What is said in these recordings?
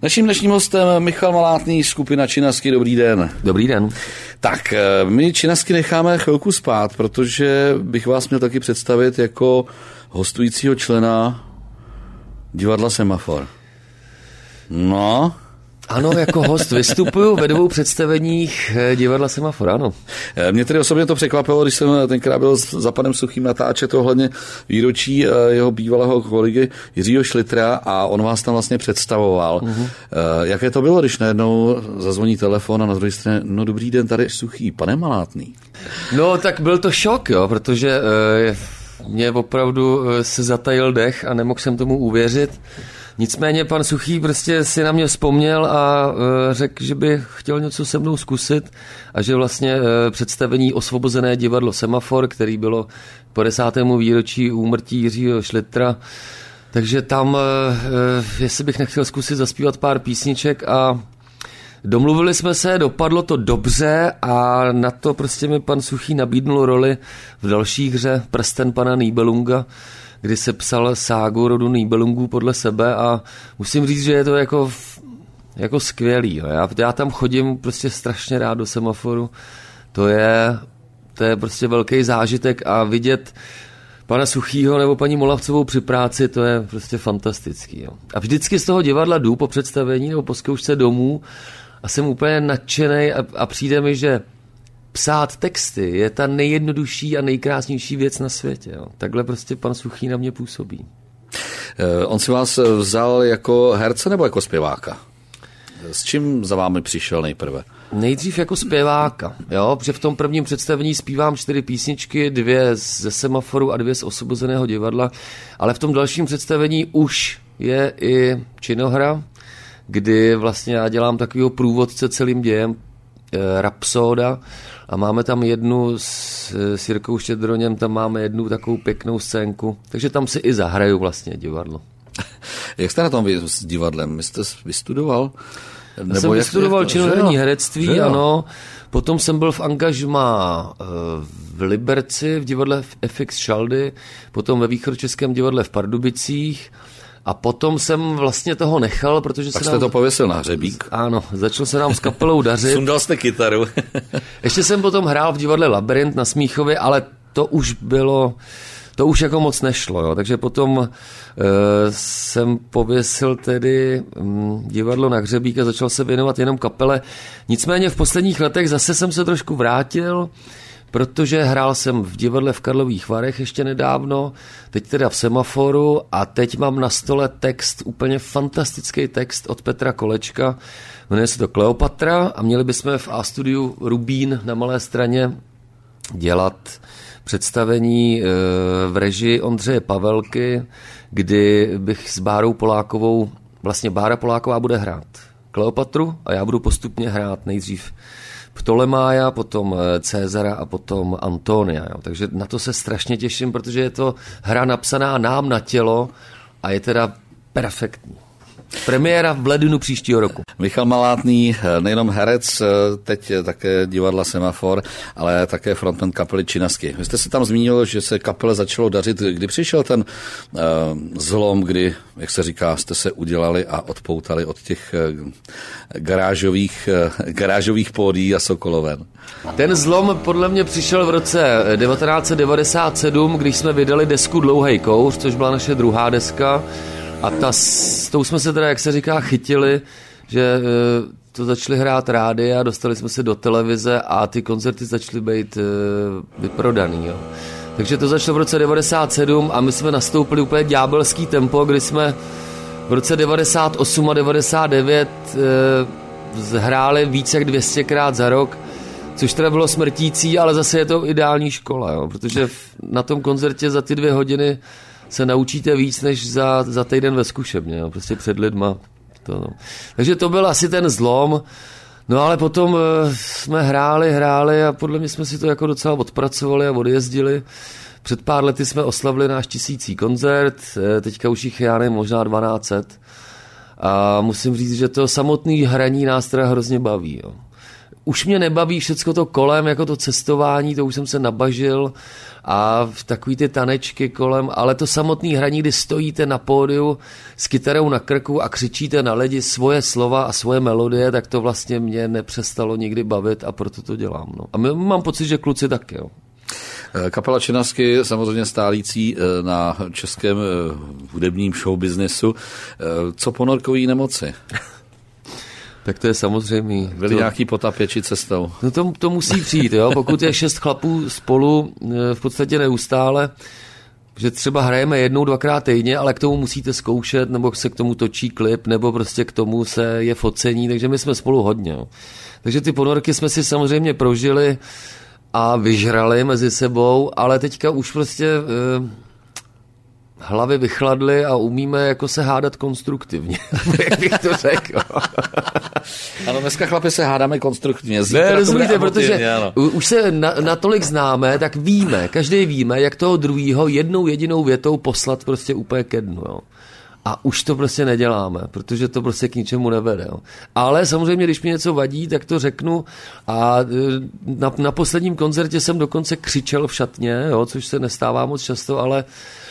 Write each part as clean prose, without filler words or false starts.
Naším dnešním hostem Michal Malátný, skupina Činasky. Dobrý den. Dobrý den. Tak, my Činasky necháme chvilku spát, protože bych vás měl taky představit jako hostujícího člena divadla Semafor. No. Ano, jako host vystupuju ve 2 představeních divadla Semafor, ano. Mě tedy osobně to překvapilo, když jsem tenkrát byl za panem Suchým natáčet ohledně výročí jeho bývalého kolegy Jiřího Šlitra a on vás tam vlastně představoval. Jaké to bylo, když najednou zazvoní telefon a na druhé straně, no dobrý den, tady Suchý, pane Malátný. No tak byl to šok, jo, protože mě opravdu se zatajil dech a nemohl jsem tomu uvěřit. Nicméně pan Suchý prostě si na mě vzpomněl a řekl, že by chtěl něco se mnou zkusit a že vlastně představení Osvobozené divadlo Semafor, který bylo 50. výročí úmrtí Jiřího Šlitra, takže tam, jestli bych nechtěl zkusit zaspívat pár písniček a domluvili jsme se, dopadlo to dobře a na to prostě mi pan Suchý nabídnul roli v další hře Prsten pana Nibelunga, kdy se psal ságu rodu Nibelungů podle sebe a musím říct, že je to jako skvělý. Jo. Já tam chodím prostě strašně rád do Semaforu. To je prostě velký zážitek a vidět pana Suchýho nebo paní Molavcovou při práci, to je prostě fantastický. Jo. A vždycky z toho divadla jdu po představení nebo po zkoušce domů a jsem úplně nadšenej a přijde mi, že psát texty je ta nejjednodušší a nejkrásnější věc na světě. Jo. Takhle prostě pan Suchý na mě působí. On si vás vzal jako herce nebo jako zpěváka? S čím za vámi přišel nejprve? Nejdřív jako zpěváka, jo, protože v tom prvním představení zpívám 4 písničky, 2 ze Semaforu a 2 z Osvobozeného divadla, ale v tom dalším představení už je i činohra, kdy vlastně já dělám takovýho průvodce celým dějem, Rapsóda, a máme tam jednu s Jirkou Štědroněm, tam máme jednu takovou pěknou scénku, takže tam si i zahraju vlastně divadlo. Jak jste na tom s divadlem? Jste vystudoval? Já jsem vystudoval činoherní herectví, ano. Potom jsem byl v angažmá v Liberci, v divadle FX Šaldy, potom ve Východočeském divadle v Pardubicích a potom jsem vlastně toho nechal, protože tak jste to pověsil na hřebík. Ano, začal se nám s kapelou dařit. Sundal jste kytaru. Ještě jsem potom hrál v divadle Labyrint na Smíchově, ale to už jako moc nešlo, jo. Takže potom jsem pověsil tedy divadlo na hřebík a začal se věnovat jenom kapele. Nicméně v posledních letech zase jsem se trošku vrátil, protože hrál jsem v divadle v Karlových Varech ještě nedávno, teď teda v Semaforu a teď mám na stole text, úplně fantastický text od Petra Kolečka, jmenuje se to Kleopatra a měli bychom v A-studiu Rubín na Malé Straně dělat představení v režii Ondřeje Pavelky, kdy bych s Bárou Polákovou, vlastně Bára Poláková bude hrát Kleopatru a já budu postupně hrát nejdřív Ptolemája, potom Cézara a potom Antonia. Jo. Takže na to se strašně těším, protože je to hra napsaná nám na tělo a je teda perfektní. Premiéra v lednu příštího roku. Michal Malátný, nejenom herec, teď také divadla Semafor, ale také frontman kapely Činasky. Vy jste se tam zmínil, že se kapele začalo dařit. Kdy přišel ten zlom, kdy, jak se říká, jste se udělali a odpoutali od těch garážových pódií a sokoloven? Ten zlom podle mě přišel v roce 1997, když jsme vydali desku Dlouhej kouř, což byla naše druhá deska. A s tou jsme se teda, jak se říká, chytili, že to začali hrát rádia, dostali jsme se do televize a ty koncerty začaly být vyprodaný. Jo. Takže to začalo v roce 1997 a my jsme nastoupili úplně ďábelský tempo, kdy jsme v roce 1998 a 1999 hráli víc jak 200krát za rok, což teda bylo smrtící, ale zase je to ideální škola, jo, protože na tom koncertě za ty 2 hodiny se naučíte víc, než za týden ve zkušebně, jo, prostě před lidma. Takže to byl asi ten zlom, no ale potom jsme hráli a podle mě jsme si to jako docela odpracovali a odjezdili. Před pár lety jsme oslavili náš 1000. koncert, teďka už jich, já nevím, možná 1200. A musím říct, že to samotné hraní nás teda hrozně baví. Jo. už mě nebaví všecko to kolem, jako to cestování, to už jsem se nabažil a v takový ty tanečky kolem, ale to samotné hraní, kdy stojíte na pódiu s kytarou na krku a křičíte na lidi svoje slova a svoje melodie, tak to vlastně mě nepřestalo nikdy bavit a proto to dělám. No. A mám pocit, že kluci taky. Jo. Kapela Činasky, samozřejmě stálící na českém hudebním showbiznesu. Co ponorkové nemoci? Tak to je samozřejmé. Byli nějaký potapěči cestou? No to musí přijít, jo? Pokud je 6 chlapů spolu v podstatě neustále, že třeba hrajeme 1-2krát týdně, ale k tomu musíte zkoušet, nebo se k tomu točí klip, nebo prostě k tomu se je focení, takže my jsme spolu hodně. Jo? Takže ty ponorky jsme si samozřejmě prožili a vyžrali mezi sebou, ale teďka už prostě hlavy vychladly a umíme jako se hádat konstruktivně. Jak bych to řekl. Ano, dneska chlapi se hádáme konstruktivně. Ne, rozumíte, protože už se natolik známe, tak víme, každý víme, jak toho druhýho jednou jedinou větou poslat prostě úplně ke dnu. Jo. A už to prostě neděláme, protože to prostě k ničemu nevede. Jo. Ale samozřejmě, když mi něco vadí, tak to řeknu a na posledním koncertě jsem dokonce křičel v šatně, jo, což se nestává moc často, ale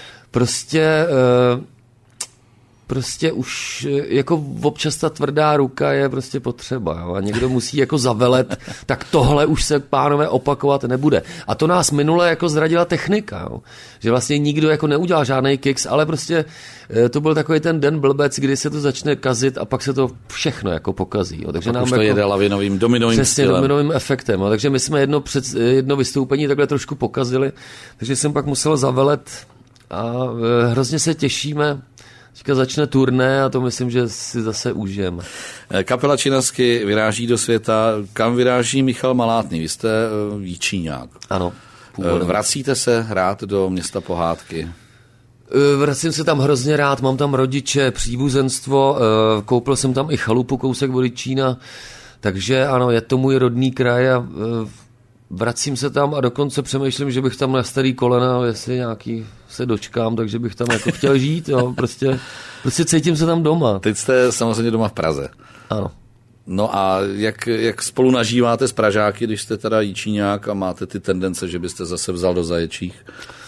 prostě už jako občas ta tvrdá ruka je prostě potřeba, jo? A někdo musí jako zavelet, tak tohle už se, pánové, opakovat nebude. A to nás minule jako zradila technika, jo? Že vlastně nikdo jako neudělal žádnej kicks, ale prostě to byl takový ten den blbec, kdy se to začne kazit a pak se to všechno jako pokazí. Jo? Takže nám už to jako, jede lavinovým, dominovým stylem. Dominovým efektem. Jo? Takže my jsme jedno vystoupení takhle trošku pokazili, takže jsem pak musel zavelet a hrozně se těšíme. Teďka začne turné a to myslím, že si zase užijeme. Kapela Činasky vyráží do světa. Kam vyráží Michal Malátný? Vy jste Jičíňák. Ano. Vracíte se hrát do města pohádky? Vracím se tam hrozně rád, mám tam rodiče, příbuzenstvo, koupil jsem tam i chalupu kousek od Jičína, takže ano, je to můj rodný kraj a vracím se tam a dokonce přemýšlím, že bych tam na starý kolena, jestli nějaký se dočkám, takže bych tam jako chtěl žít, jo, prostě cítím se tam doma. Teď jste samozřejmě doma v Praze. Ano. No a jak spolu nažíváte s Pražáky, když jste teda Jičíňák a máte ty tendence, že byste zase vzal do Zaječích?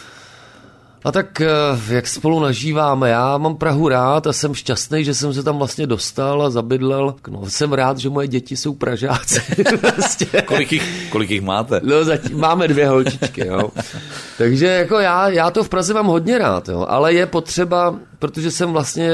A tak jak spolu nažíváme, já mám Prahu rád a jsem šťastný, že jsem se tam vlastně dostal a zabydlel. No, jsem rád, že moje děti jsou Pražáci. Kolik jich máte? No, zatím máme 2 holčičky, jo. Takže jako já to v Praze mám hodně rád, jo, ale je potřeba, protože jsem vlastně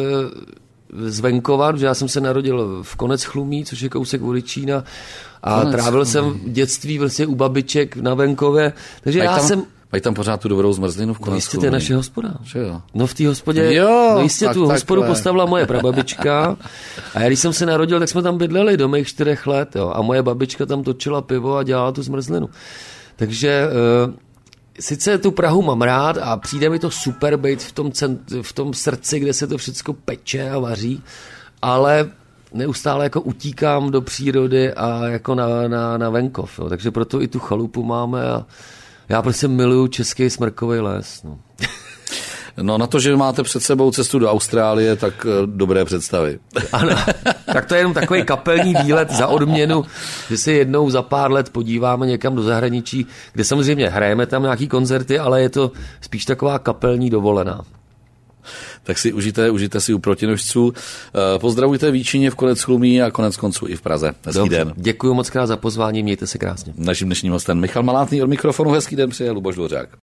z venkova, že já jsem se narodil v Konec Chlumí, což je kousek od Jičína a trávil jsem dětství vlastně u babiček na venkově, takže Mají tam pořád tu dobrou zmrzlinu v Konec Chlumí. To je naše hospoda. Jo. No v té hospodě, jo, no jistě tu hospodu postavila moje prababička a já když jsem se narodil, tak jsme tam bydleli do mých 4 let, jo, a moje babička tam točila pivo a dělala tu zmrzlinu. Takže sice tu Prahu mám rád a přijde mi to super být v tom srdci, kde se to všechno peče a vaří, ale neustále jako utíkám do přírody a jako na venkov, jo. Takže proto i tu chalupu máme a já prostě miluju český smrkový les. No. No na to, že máte před sebou cestu do Austrálie, tak dobré představy. Ano, tak to je jenom takový kapelní výlet za odměnu, že se jednou za pár let podíváme někam do zahraničí, kde samozřejmě hrajeme tam nějaký koncerty, ale je to spíš taková kapelní dovolená. Tak si užijte si u protinožců. Pozdravujte v Jičíně, v Konec Chlumí a konec konců i v Praze. Hezký den. Děkuji moc krát za pozvání, mějte se krásně. Naším dnešním hostem Michal Malátný, od mikrofonu hezký den přeje Luboš Dvořák.